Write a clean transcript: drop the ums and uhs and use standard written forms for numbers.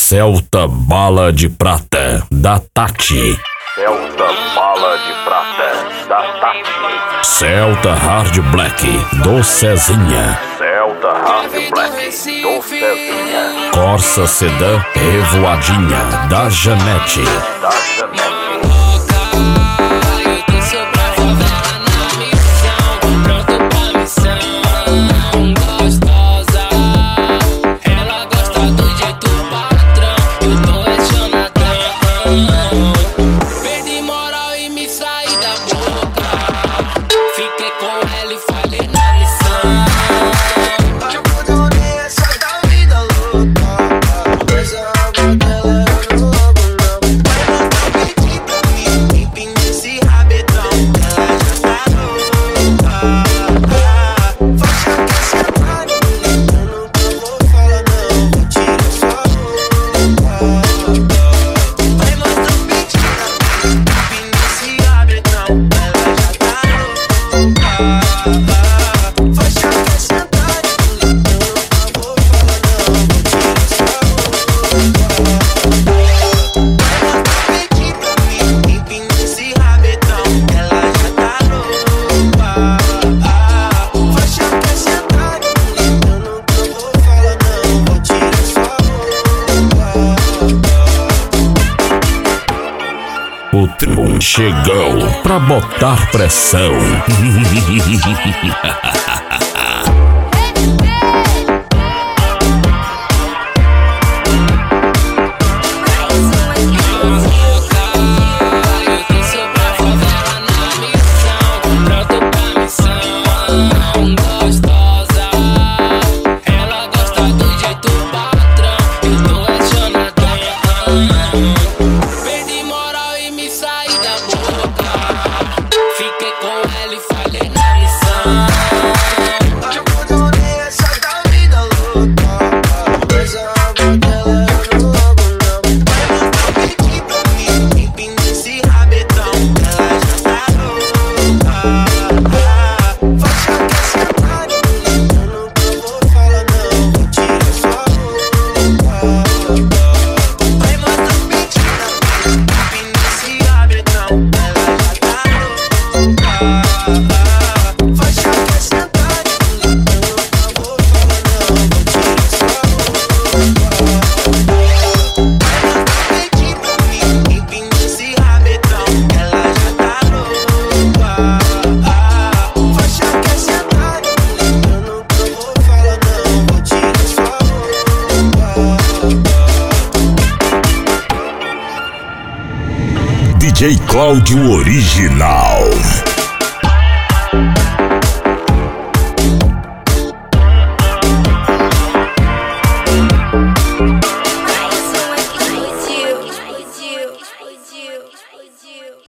Celta Bala de Prata, da Tati. Celta Bala de Prata, da Tati. Celta Hard Black, do Cezinha. Celta Hard Black, do Cezinha. Corsa Sedã Revoadinha, da Janete. Da Janete. O Trum chegou pra botar pressão. DJ Cláudio Original.